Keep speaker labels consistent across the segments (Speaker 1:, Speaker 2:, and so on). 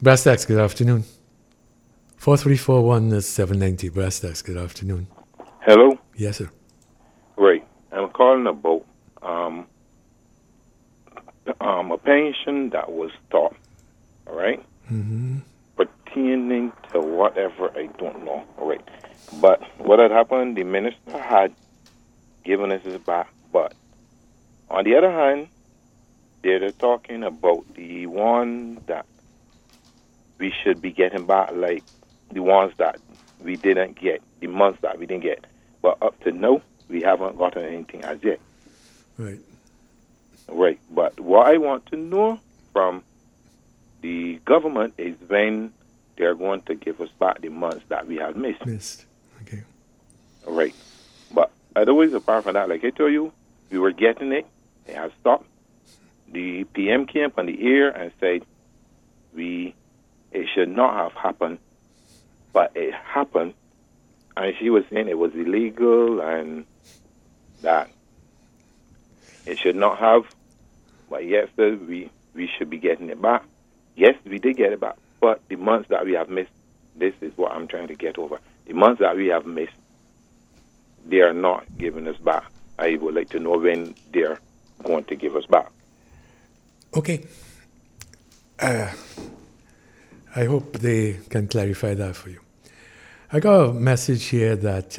Speaker 1: Brass Tacks, good afternoon. 4341 is 790. Brass Tacks, good afternoon.
Speaker 2: Hello?
Speaker 1: Yes, sir.
Speaker 2: Right. I'm calling about a pension that was stopped, all right?
Speaker 1: Mm-hmm.
Speaker 2: Pertaining to whatever, I don't know, all right? But what had happened, the minister had given us his back, but on the other hand, they're talking about the one that we should be getting back, like the ones that we didn't get, the months that we didn't get. But up to now, we haven't gotten anything as yet.
Speaker 1: Right.
Speaker 2: Right. But what I want to know from the government is when they're going to give us back the months that we have missed.
Speaker 1: Okay.
Speaker 2: Right. But otherwise, apart from that, like I told you, we were getting it. It has stopped. The PM came on the air and said it should not have happened, but it happened. And she was saying it was illegal and that it should not have. But yes, sir, we should be getting it back. Yes, we did get it back. But the months that we have missed, this is what I'm trying to get over. The months that we have missed, they are not giving us back. I would like to know when they're going to give us back.
Speaker 1: Okay. I hope they can clarify that for you. I got a message here that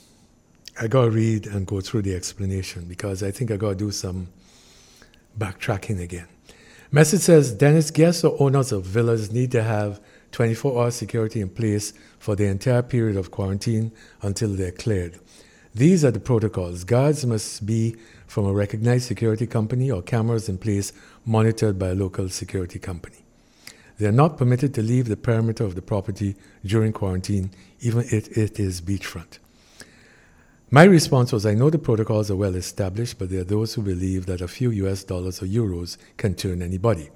Speaker 1: I got to read and go through the explanation because I think I got to do some backtracking again. Message says, Dennis, guests or owners of villas need to have 24-hour security in place for the entire period of quarantine until they're cleared. These are the protocols. Guards must be from a recognized security company or cameras in place monitored by a local security company. They are not permitted to leave the perimeter of the property during quarantine, even if it is beachfront. My response was, I know the protocols are well established, but there are those who believe that a few US dollars or euros can turn anybody.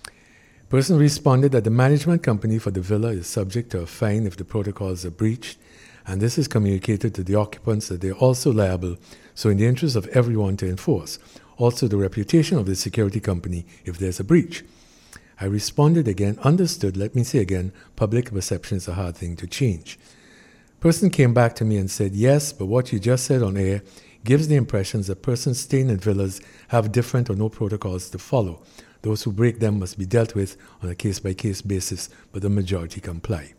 Speaker 1: Person responded that the management company for the villa is subject to a fine if the protocols are breached, and this is communicated to the occupants that they are also liable, so in the interest of everyone to enforce. Also the reputation of the security company if there's a breach. I responded again, understood, let me say again, public perception is a hard thing to change. Person came back to me and said, yes, but what you just said on air gives the impression that persons staying in villas have different or no protocols to follow. Those who break them must be dealt with on a case-by-case basis, but the majority comply.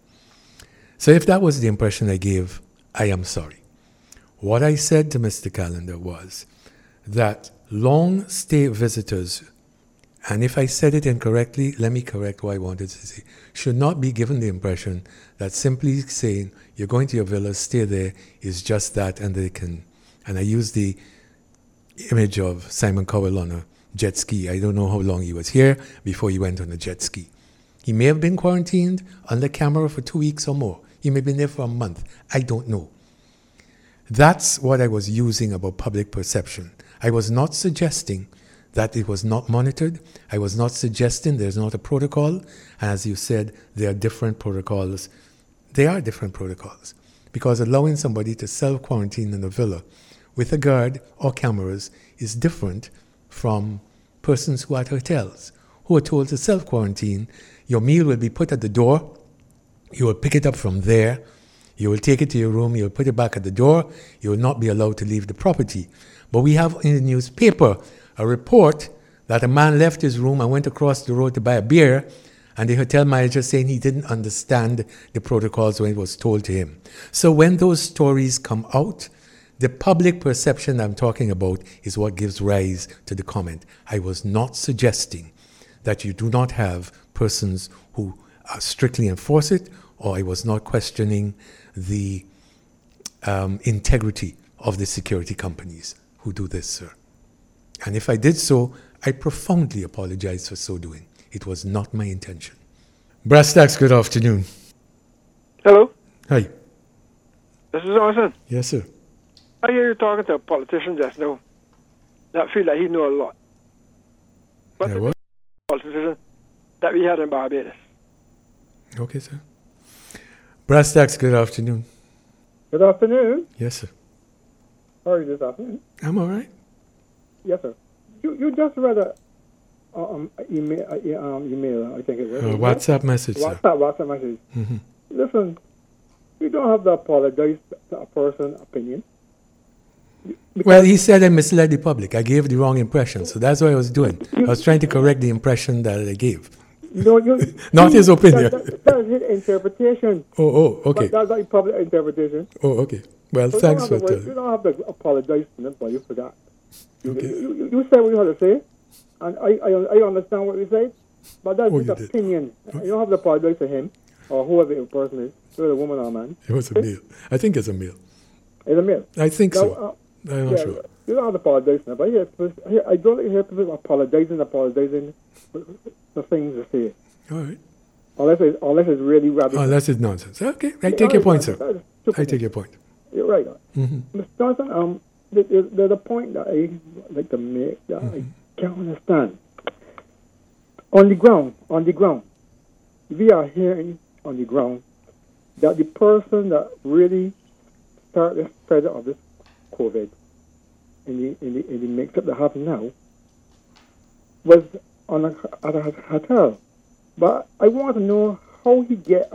Speaker 1: So if that was the impression I gave, I am sorry. What I said to Mr. Callender was that long-stay visitors, and if I said it incorrectly, let me correct what I wanted to say, should not be given the impression that simply saying you're going to your villa, stay there, is just that, and they can. And I used the image of Simon Cowell on a jet ski. I don't know how long he was here before he went on a jet ski. He may have been quarantined under camera for 2 weeks or more. He may have been there for a month. I don't know. That's what I was using about public perception. I was not suggesting that it was not monitored. I was not suggesting there's not a protocol. And as you said, there are different protocols. There are different protocols because allowing somebody to self-quarantine in a villa with a guard or cameras is different from persons who are at hotels who are told to self-quarantine. Your meal will be put at the door. You will pick it up from there. You will take it to your room. You will put it back at the door. You will not be allowed to leave the property. But we have in the newspaper a report that a man left his room and went across the road to buy a beer, and the hotel manager saying he didn't understand the protocols when it was told to him. So when those stories come out, the public perception I'm talking about is what gives rise to the comment. I was not suggesting that you do not have persons who strictly enforce it, or I was not questioning the integrity of the security companies who do this, sir. And if I did so, I profoundly apologize for so doing. It was not my intention. Brass Tacks, good afternoon.
Speaker 3: Hello.
Speaker 1: Hi.
Speaker 3: This is Orson.
Speaker 1: Yes, sir.
Speaker 3: I hear you talking to a politician just now that feel like he know a lot. But
Speaker 1: what?
Speaker 3: Politician that we had in Barbados.
Speaker 1: Okay, sir. Brass Tacks, good afternoon.
Speaker 4: Good afternoon.
Speaker 1: Yes, sir.
Speaker 4: How are you this afternoon?
Speaker 1: I'm all right.
Speaker 4: Yes, sir. You just read email, I think it was.
Speaker 1: WhatsApp message, sir.
Speaker 4: WhatsApp message.
Speaker 1: Mm-hmm.
Speaker 4: Listen, you don't have to apologize to a person's opinion.
Speaker 1: Well, he said I misled the public. I gave the wrong impression, so that's what I was doing. I was trying to correct the impression that I gave. Not his opinion.
Speaker 4: That's his interpretation.
Speaker 1: Oh, okay.
Speaker 4: That's not public interpretation.
Speaker 1: Oh, okay. Well,
Speaker 4: So
Speaker 1: thanks for
Speaker 4: you don't have to apologize to anybody for that. You say what you have to say, and I understand what you say, but that's his opinion. You don't have to apologize to him or whoever the person is, whether a woman or a man.
Speaker 1: It was a male. I think it's a male.
Speaker 4: It's a male.
Speaker 1: I think so. I'm not sure.
Speaker 4: You don't have to apologize to anybody. I don't hear people apologizing for things to say.
Speaker 1: All right.
Speaker 4: Unless it's really radical.
Speaker 1: Unless it's nonsense. Okay, I take your point, sir. I take your point.
Speaker 4: You're right.
Speaker 1: Mm-hmm.
Speaker 4: Mr. Johnson, there's a point that I like to make that I can't understand. On the ground, we are hearing on the ground that the person that really started the spread of this COVID in the mix-up that happened now was at a hotel. But I want to know how he get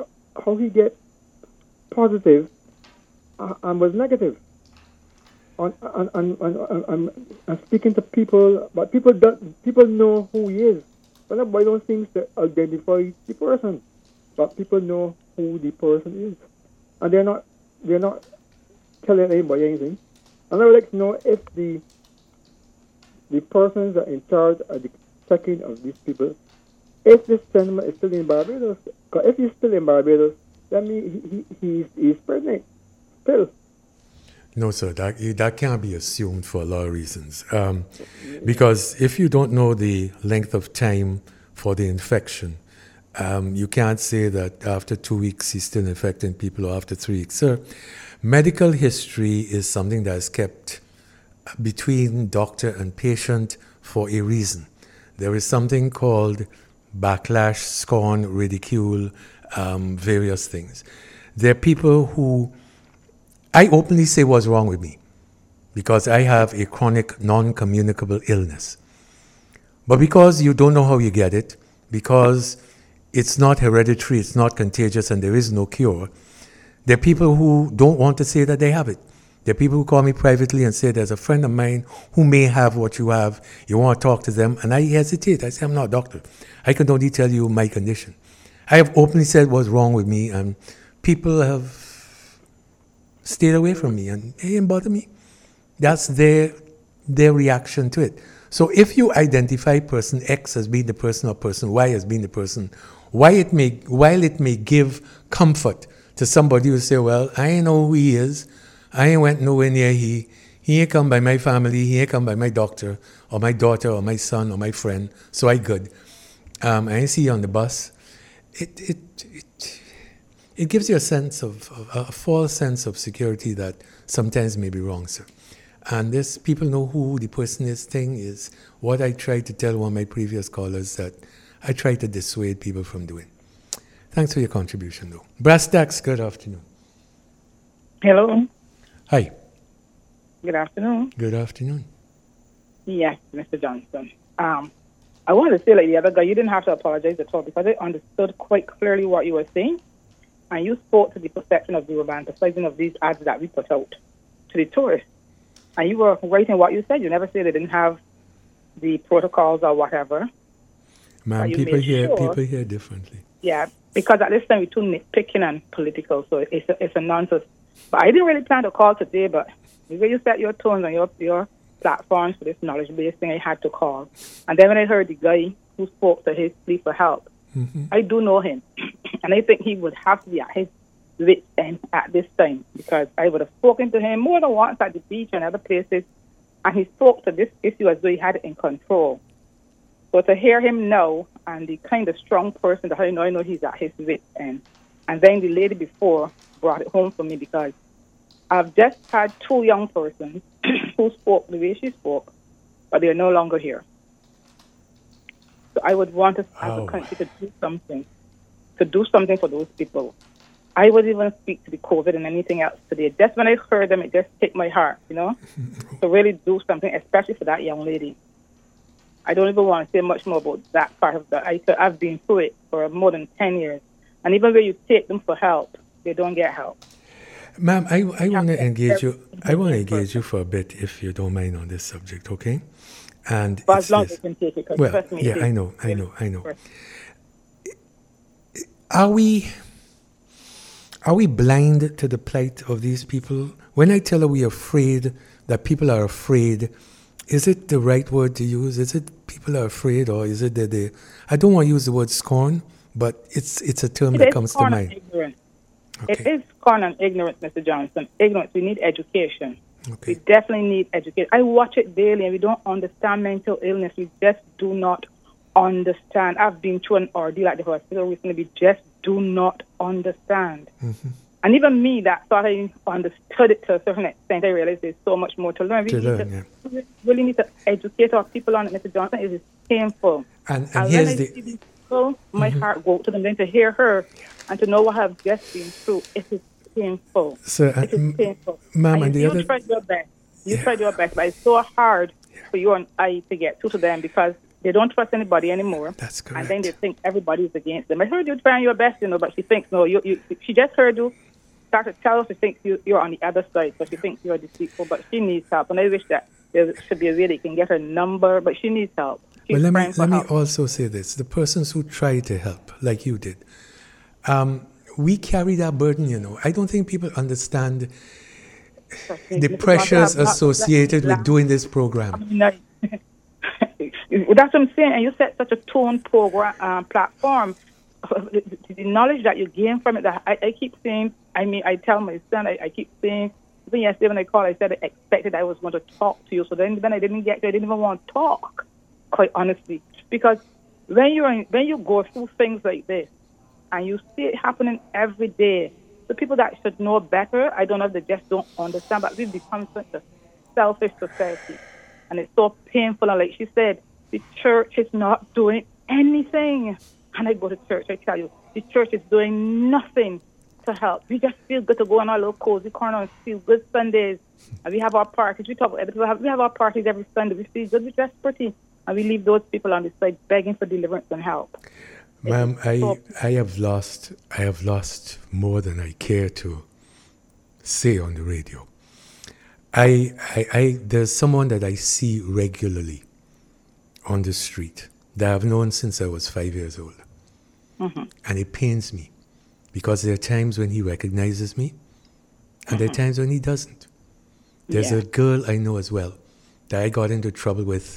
Speaker 4: positive and was negative. I'm speaking to people, but people know who he is. But nobody don't seem to identify the person. But people know who the person is, and they're not telling anybody anything. And I would like to know if the persons that are in charge of the checking of these people, if this gentleman is still in Barbados. Because if he's still in Barbados, that means he's pregnant still.
Speaker 1: No, sir, that can't be assumed for a lot of reasons. Because if you don't know the length of time for the infection, you can't say that after 2 weeks he's still infecting people or after 3 weeks. Sir, medical history is something that is kept between doctor and patient for a reason. There is something called backlash, scorn, ridicule, various things. There are people who I openly say what's wrong with me because I have a chronic non-communicable illness. But because you don't know how you get it, because it's not hereditary, it's not contagious, and there is no cure, there are people who don't want to say that they have it. There are people who call me privately and say, there's a friend of mine who may have what you have. You want to talk to them? And I hesitate. I say, I'm not a doctor. I can only tell you my condition. I have openly said what's wrong with me, and people have stayed away from me, and it didn't bother me. That's their reaction to it. So if you identify person X as being the person or person Y as being the person, while it may give comfort to somebody who say, well, I ain't know who he is, I ain't went nowhere near he ain't come by my family, he ain't come by my doctor, or my daughter, or my son, or my friend, so I good. I ain't see you on the bus. It gives you a sense of a false sense of security that sometimes may be wrong, sir. And this people know who the person is thing is what I tried to tell one of my previous callers that I try to dissuade people from doing. Thanks for your contribution, though. Brass Tacks, good afternoon.
Speaker 5: Hello.
Speaker 1: Hi.
Speaker 5: Good afternoon.
Speaker 1: Good afternoon.
Speaker 5: Yes, Mr. Johnson. I wanted to say, like the other guy, you didn't have to apologize at all because I understood quite clearly what you were saying. And you spoke to the perception of the romanticizing of these ads that we put out to the tourists. And you were right in what you said. You never said they didn't have the protocols or whatever.
Speaker 1: Ma'am, people hear differently.
Speaker 5: Yeah, because at this time we're too nitpicking and political, so it's a nonsense. But I didn't really plan to call today, but the way you set your tones on your platforms for this knowledge-based thing, I had to call. And then when I heard the guy who spoke to his plea for help, I do know him. And I think he would have to be at his wit's end at this time because I would have spoken to him more than once at the beach and other places, and he spoke to this issue as though he had it in control. So to hear him now and the kind of strong person that I know he's at his wit's end. And then the lady before brought it home for me because I've just had two young persons who spoke the way she spoke, but they're no longer here. So I would want us as a country to do something for those people. I would even speak to the COVID and anything else today. Just when I heard them, it just hit my heart, to really do something, especially for that young lady. I don't even want to say much more about that part of that. I've been through it for more than 10 years. And even when you take them for help, they don't get help.
Speaker 1: Ma'am, I want to engage you. I want to engage you for a bit, if you don't mind, on this subject, okay? And
Speaker 5: but as long as you can take it, because trust me.
Speaker 1: Yeah, I know. Are we blind to the plight of these people? When I tell her we're afraid, that people are afraid, is it the right word to use? Is it people are afraid, or is it that they... I don't want to use the word scorn, but it's a term that comes to mind.
Speaker 5: Ignorance.
Speaker 1: Okay.
Speaker 5: It is scorn and ignorance, Mr. Johnson. Ignorance. We need education.
Speaker 1: Okay.
Speaker 5: We definitely need education. I watch it daily, and we don't understand mental illness. We just do not understand. I've been through an ordeal at the hospital recently. We just do not understand. Mm-hmm. And even me, that thought I understood it to a certain extent, I realized there's so much more to learn. We really need to educate our people on it, Mr. Johnson. It is painful.
Speaker 1: And
Speaker 5: when
Speaker 1: here's
Speaker 5: I see these people, my heart goes to them. Then to hear her and to know what I've just been through, it is painful.
Speaker 1: So,
Speaker 5: it is painful.
Speaker 1: Ma'am, and the other...
Speaker 5: You tried your best. You tried your best, but it's so hard for you and I to get through to them because they don't trust anybody anymore.
Speaker 1: That's correct.
Speaker 5: And then they think everybody is against them. I heard you trying your best, but she thinks, no, she just heard you start to tell her she thinks you're on the other side, so she thinks you're deceitful, but she needs help. And I wish that there should be a way they can get her number, but she needs help.
Speaker 1: But let me also say this. The persons who try to help, like you did, we carry that burden, I don't think people understand the pressures associated with doing this program.
Speaker 5: That's what I'm saying. And you set such a tone platform. The knowledge that you gain from it, that I keep saying, I tell my son, I keep saying, even yesterday when I called, I said I expected I was going to talk to you. So then I didn't get to, I didn't even want to talk, quite honestly. Because when you go through things like this, and you see it happening every day, the people that should know better, I don't know if they just don't understand, but we've become such a selfish society. And it's so painful. And like she said, the church is not doing anything. And I go to church, I tell you, the church is doing nothing to help. We just feel good to go on our little cozy corner and feel good Sundays. And we have our parties. We have our parties every Sunday. We feel good, we dress pretty. And we leave those people on the side begging for deliverance and help.
Speaker 1: Ma'am, I have lost more than I care to say on the radio. There's someone that I see regularly on the street that I've known since I was 5 years old. Mm-hmm. And it pains me because there are times when he recognizes me and there are times when he doesn't. There's a girl I know as well that I got into trouble with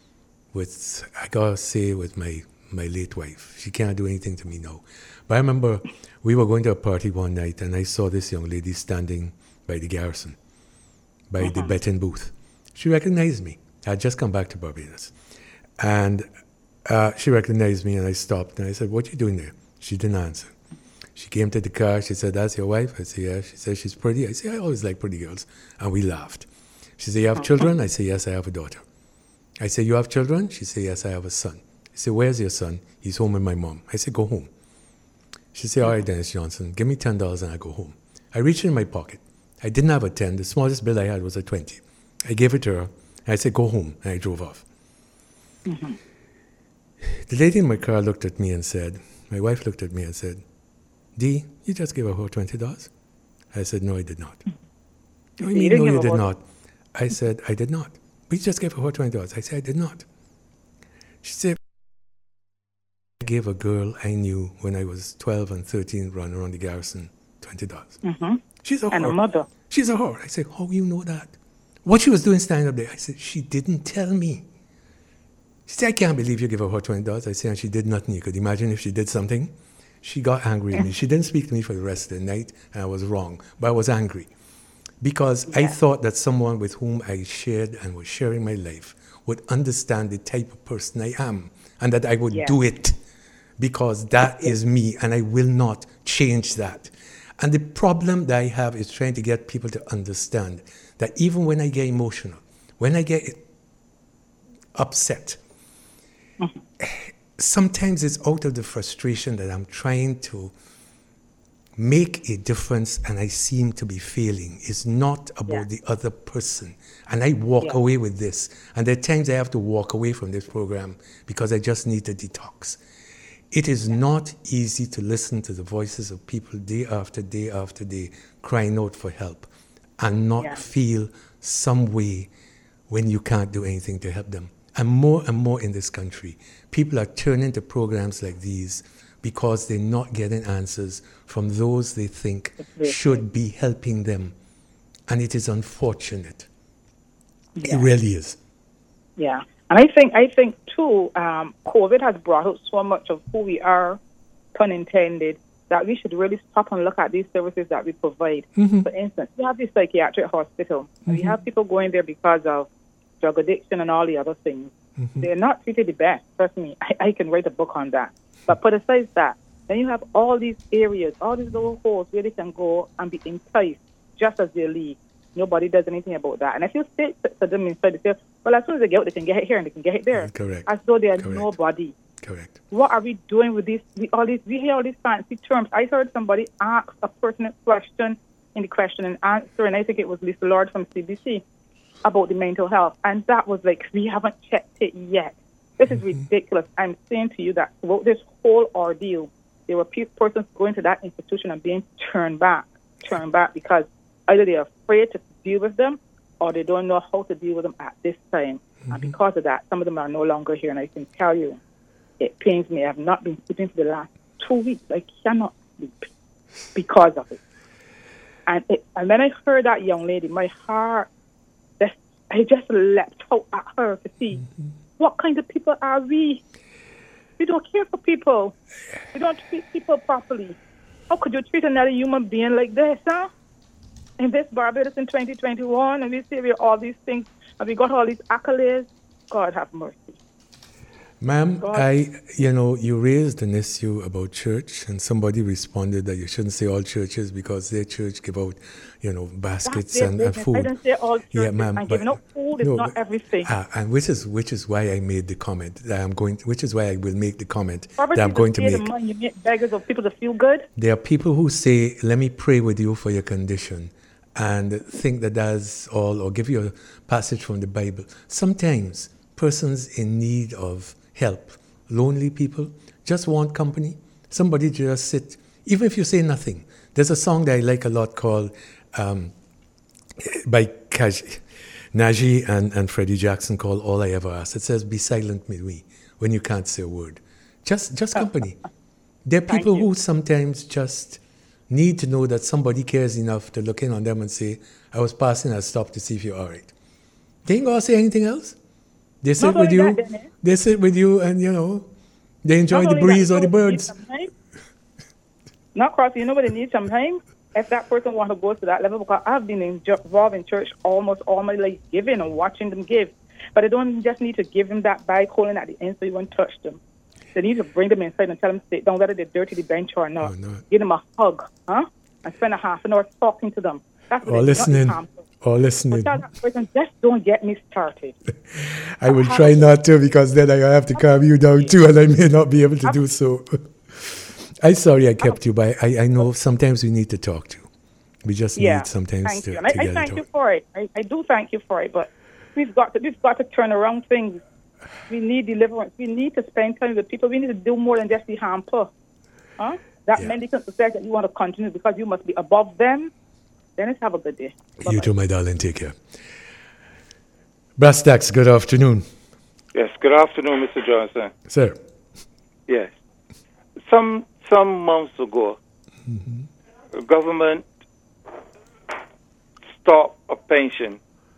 Speaker 1: I gotta say, with my late wife. She can't do anything to me now. But I remember we were going to a party one night and I saw this young lady standing by the Garrison, by the betting booth. She recognized me. I had just come back to Barbados. And she recognized me and I stopped and I said, "What are you doing there?" She didn't answer. She came to the car. She said, "That's your wife?" I said, "Yeah." She said, "She's pretty." I said, "I always like pretty girls." And we laughed. She said, "You have children?" I said, "Yes, I have a daughter." I said, "You have children?" She said, "Yes, I have a son." I said, "Where's your son?" "He's home with my mom." I said, "Go home." She said, "All right, Dennis Johnson, give me $10 and I go home." I reached in my pocket. I didn't have a 10. The smallest bill I had was a 20. I gave it to her. And I said, "Go home." And I drove off. Mm-hmm. The lady in my car looked at me and said, my wife looked at me and said, "D, you just gave her $20? I said, "No, I did not." "What do you mean, no, you did not?" I said, "I did not." "But you just gave her $20. I said, "I did not." She said, "I gave a girl I knew when I was 12 and 13 run around the Garrison $20. Mm-hmm. She's a whore.
Speaker 5: And a mother.
Speaker 1: She's a whore. I said, "How you know that?" "What she was doing standing up there?" I said, "She didn't tell me." She said, "I can't believe you gave her $20. I said, "And she did nothing. You could imagine if she did something." She got angry at me. She didn't speak to me for the rest of the night, and I was wrong. But I was angry because I thought that someone with whom I shared and was sharing my life would understand the type of person I am and that I would do it because that is me and I will not change that. And the problem that I have is trying to get people to understand that even when I get emotional, when I get upset, sometimes it's out of the frustration that I'm trying to make a difference and I seem to be failing. It's not about the other person. And I walk away with this. And there are times I have to walk away from this program because I just need to detox. It is not easy to listen to the voices of people day after day after day crying out for help and not feel some way when you can't do anything to help them. And more in this country, people are turning to programs like these because they're not getting answers from those they think should be helping them. And it is unfortunate. It really is.
Speaker 5: Yeah. And I think too, COVID has brought out so much of who we are, pun intended, that we should really stop and look at these services that we provide. For instance, we have this psychiatric hospital, and we have people going there because of drug addiction and all the other things. They're not treated the best. Trust me, I can write a book on that. But put aside that, then you have all these areas, all these little holes where they can go and be enticed just as they leave. Nobody does anything about that. And if you say to them inside, they say, well, as soon as they get out, they can get it here and they can get it there.
Speaker 1: Correct.
Speaker 5: As though they are nobody.
Speaker 1: Correct.
Speaker 5: What are we doing with these? We hear all these fancy terms. I heard somebody ask a pertinent question in the question and answer, and I think it was Lisa Lord from CBC, about the mental health. And that was like, we haven't checked it yet. This is ridiculous. I'm saying to you that throughout this whole ordeal, there were persons going to that institution and being turned back because either they are afraid to deal with them or they don't know how to deal with them at this time. And because of that, some of them are no longer here. And I can tell you, it pains me. I have not been sleeping for the last 2 weeks. I cannot sleep because of it. And when I heard that young lady, my heart, I just leapt out at her to see what kind of people are we. We don't care for people. We don't treat people properly. How could you treat another human being like this, huh? In this Barbados in 2021, and we say we all these things, and we got all these accolades. God have mercy.
Speaker 1: Ma'am, you raised an issue about church, and somebody responded that you shouldn't say all churches because their church give out, baskets and food.
Speaker 5: I don't say all churches, and giving out food is not everything.
Speaker 1: And which is why I made the comment which is why I will make the comment
Speaker 5: Probably
Speaker 1: that I'm going to make.
Speaker 5: You make beggars of people to feel good.
Speaker 1: There are people who say, let me pray with you for your condition, and think that that's all, or give you a passage from the Bible. Sometimes persons in need of help, lonely people, just want company. Somebody just sit, even if you say nothing. There's a song that I like a lot called by Najee and Freddie Jackson called All I Ever Ask. It says, be silent with me when you can't say a word. Just company. There are people who sometimes just need to know that somebody cares enough to look in on them and say, I was passing, I stopped to see if you're all right. They ain't going to say anything else. They sit with you. They sit with you, and they enjoy the breeze or the birds.
Speaker 5: Not cross. But they need some time. If that person wants to go to that level, because I've been involved in church almost all my life, giving and watching them give. But I don't just need to give them that bag holding at the end so you won't touch them. They need to bring them inside and tell them to sit down, whether they're dirty the bench or not. Give them a hug, and spend a half an hour talking to them. That's
Speaker 1: or listening. Or listening.
Speaker 5: Just don't get me started.
Speaker 1: I will try not to, because then I have to calm you down too, and I may not be able to do so. I'm sorry I kept you, but I know sometimes we need to talk to. We just need sometimes to get
Speaker 5: I thank you for it. I do thank you for it, but we've got to turn around things. We need deliverance. We need to spend time with people. We need to do more than just be hamper. That mendicant society that you want to continue because you must be above them. Dennis, have a good day. Bye-bye.
Speaker 1: You too, my darling. Take care. Brass Tacks, good afternoon.
Speaker 6: Yes, good afternoon, Mr. Johnson.
Speaker 1: Sir.
Speaker 6: Yes. Some months ago, the government stopped a pension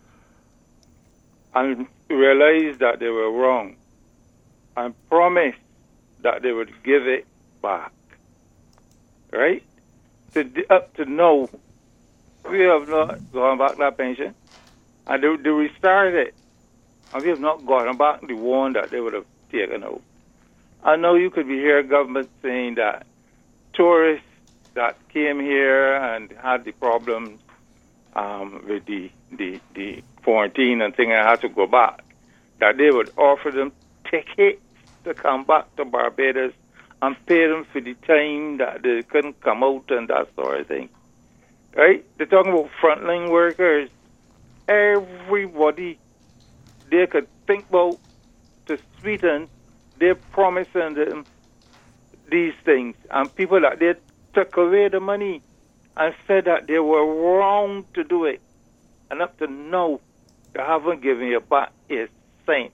Speaker 6: and realized that they were wrong and promised that they would give it back. Right? Up to now, we have not gone back that pension. And they restarted it. And we have not gotten back the one that they would have taken out. I know you could be hearing government saying that tourists that came here and had the problems with the quarantine and thing and had to go back, that they would offer them tickets to come back to Barbados and pay them for the time that they couldn't come out and that sort of thing. Right? They're talking about frontline workers. Everybody they could think about to sweeten, they're promising them these things. And people that they took away the money and said that they were wrong to do it. And up to now, they haven't given you back a cent.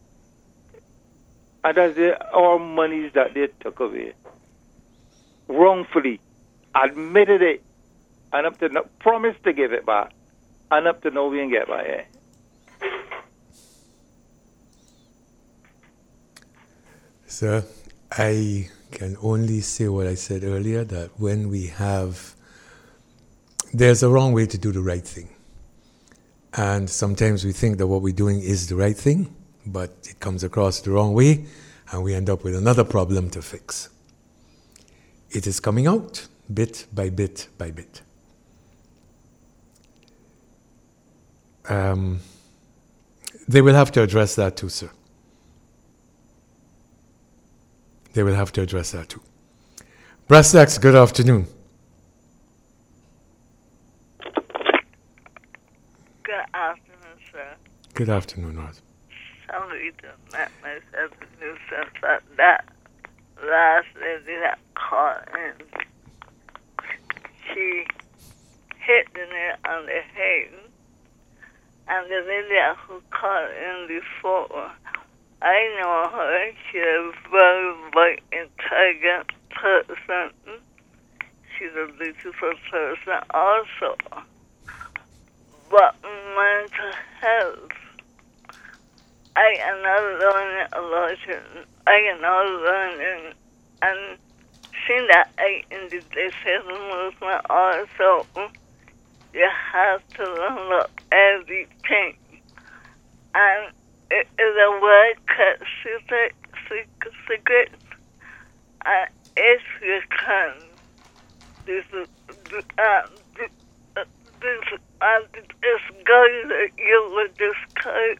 Speaker 6: And that's all monies that they took away. Wrongfully. Admitted it. And up to now, promised to give it back. And up to now, we ain't get by it.
Speaker 1: Sir, I can only say what I said earlier, that when we have, there's a wrong way to do the right thing. And sometimes we think that what we're doing is the right thing, but it comes across the wrong way, and we end up with another problem to fix. It is coming out bit by bit by bit. They will have to address that too, sir. They will have to address that too. Brass, good afternoon.
Speaker 7: Good afternoon, sir.
Speaker 1: Good afternoon, Rod.
Speaker 7: Sorry to make myself a nuisance, but that last lady that called in, she hit the nail on the head. And the lady who called in before, I know her. She's a very, very intelligent person. She's a beautiful person also. But mental health, I am not learning a lot. I am not learning. And seeing that I in the disabled movement also, you have to learn everything. And it is a word cut secret. And if you can, this guy that you would disguise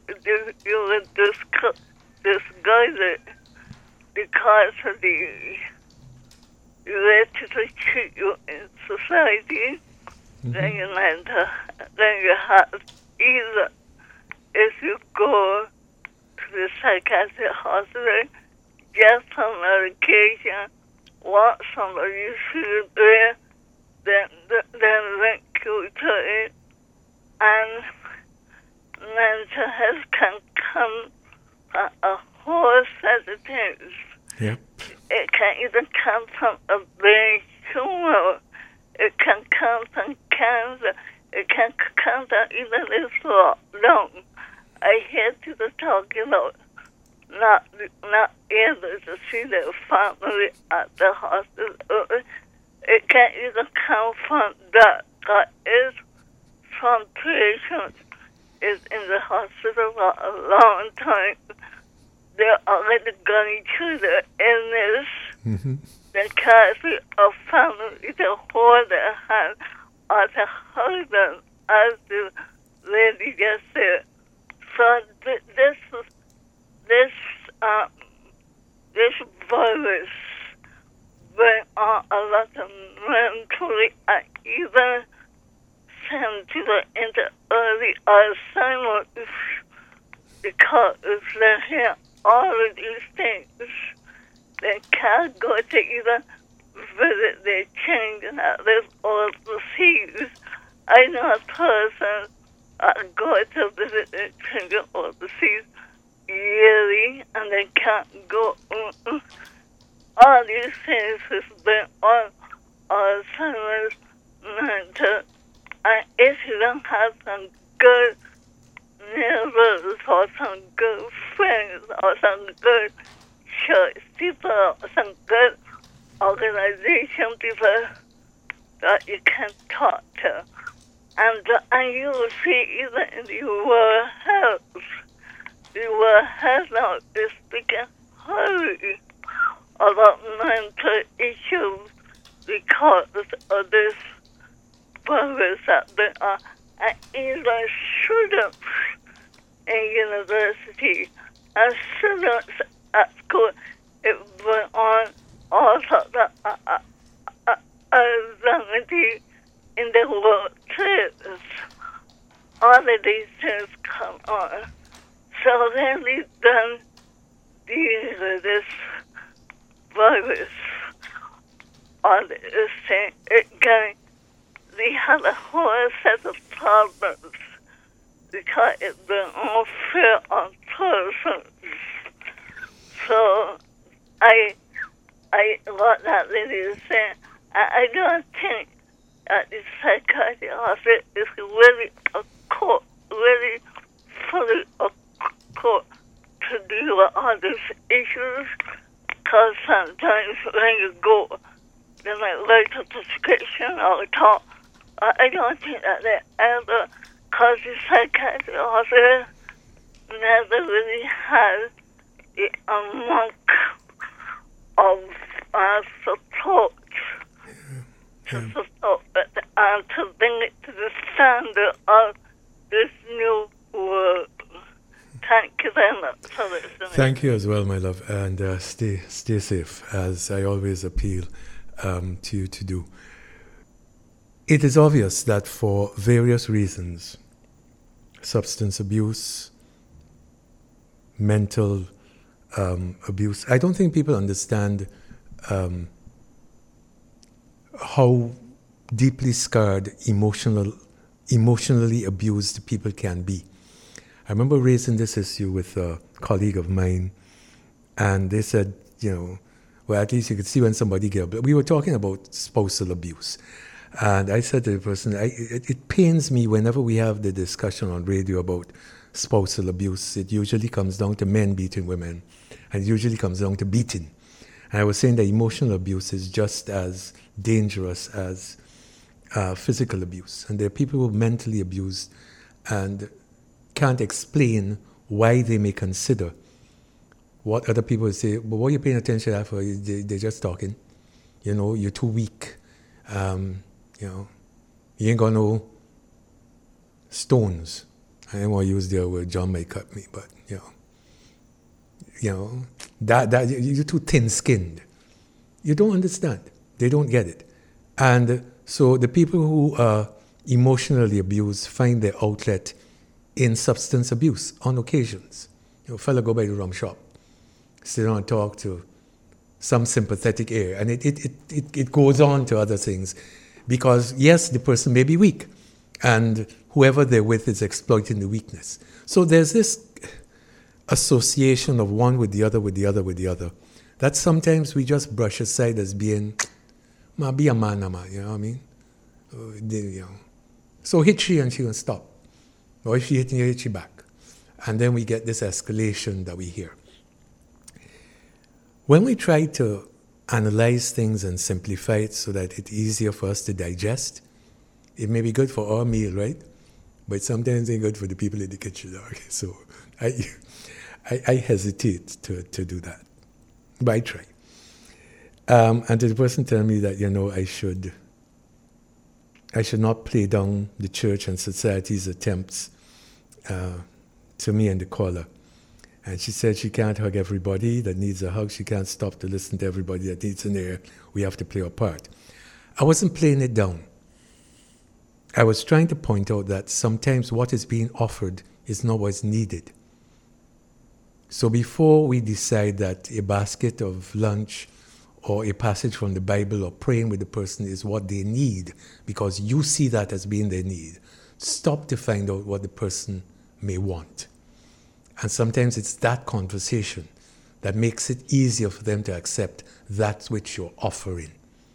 Speaker 7: it because of the way to treat you in society. Then you have either, if you go to the psychiatric hospital, get some medication, want somebody you feel there, then link you to it. And mental health can come from a whole set of things.
Speaker 1: Yep.
Speaker 7: It can even come from a brain tumor. It can come from cancer. It can come from even this long. I hear people talking about not able to see their family at the hospital. It can even come from that. God is some patients is in the hospital for a long time. They're already going through the illness.
Speaker 1: Mm-hmm.
Speaker 7: They can't see a family to hold their hand or to hug them, as the lady just said. So this virus bring on a lot of mentally and even send people into early Alzheimer's because they hear all of these things. They can't go to even visit their children that live overseas. I know a person that go to visit their children overseas yearly and they can't go. All these things has been on Alzheimer's mental. And if you don't have some good neighbors or some good friends or some good church people, some good organization people that you can talk to. And you will see even in the World Health now is speaking highly about mental issues because of this virus that there are. And even students in university and students at school, it went on also the anxiety in the workplace. All of these things come on. So then we done dealing with this virus. All this thing, we had a whole set of problems because it's been unfair on persons. So I what that lady is saying, I don't think that the psychiatry office is really a court, really fully a court to deal with all these issues. Because sometimes when you go, they might write a prescription or talk. I don't think that they ever, because the psychiatry office never really has the amount of support to support it and to bring it to the standard of this new world. Thank you very much for listening.
Speaker 1: Thank you as well, my love, and stay safe, as I always appeal to you to do. It is obvious that for various reasons, substance abuse, mental abuse, I don't think people understand how deeply scarred, emotionally abused people can be. I remember raising this issue with a colleague of mine, and they said, well, at least you could see when somebody we were talking about spousal abuse. And I said to the person, it pains me whenever we have the discussion on radio about spousal abuse. It usually comes down to men beating women, and it usually comes down to beating. And I was saying that emotional abuse is just as dangerous as physical abuse. And there are people who are mentally abused and can't explain why they may consider what other people say. But what are you paying attention to that for? They're just talking. You're too weak. You ain't got no stones. I don't want to use the word John might cut me, but that you're too thin-skinned. You don't understand. They don't get it. And so the people who are emotionally abused find their outlet in substance abuse on occasions. A fella go by the rum shop, sit down and talk to some sympathetic ear, and it goes on to other things. Because, yes, the person may be weak, and whoever they're with is exploiting the weakness. So there's this association of one with the other, that sometimes we just brush aside as being, be a man, you know what I mean? So hit she and she will stop. Or if she hit you, hit she back. And then we get this escalation that we hear. When we try to analyze things and simplify it so that it's easier for us to digest, it may be good for our meal, right? But sometimes it ain't good for the people in the kitchen. Okay? So I hesitate to do that. But I try. And to the person telling me that, I should not play down the church and society's attempts to me and the caller. And she said she can't hug everybody that needs a hug. She can't stop to listen to everybody that needs an ear. We have to play our part. I wasn't playing it down. I was trying to point out that sometimes what is being offered is not what's needed. So before we decide that a basket of lunch or a passage from the Bible or praying with the person is what they need, because you see that as being their need, stop to find out what the person may want. And sometimes it's that conversation that makes it easier for them to accept that which you're offering.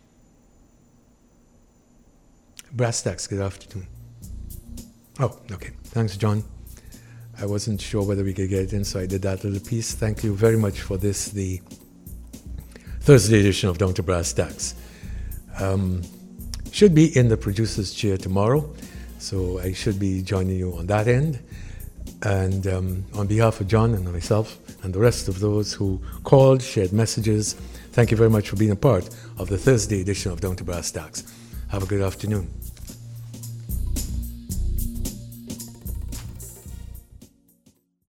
Speaker 1: Brass Tacks, good afternoon. Oh, okay. Thanks, John. I wasn't sure whether we could get it in, so I did that little piece. Thank you very much for this, the Thursday edition of Down to Brass Tacks. Should be in the producer's chair tomorrow, so I should be joining you on that end. And on behalf of John and myself and the rest of those who called, shared messages, thank you very much for being a part of the Thursday edition of Down to Brass Tacks. Have a good afternoon.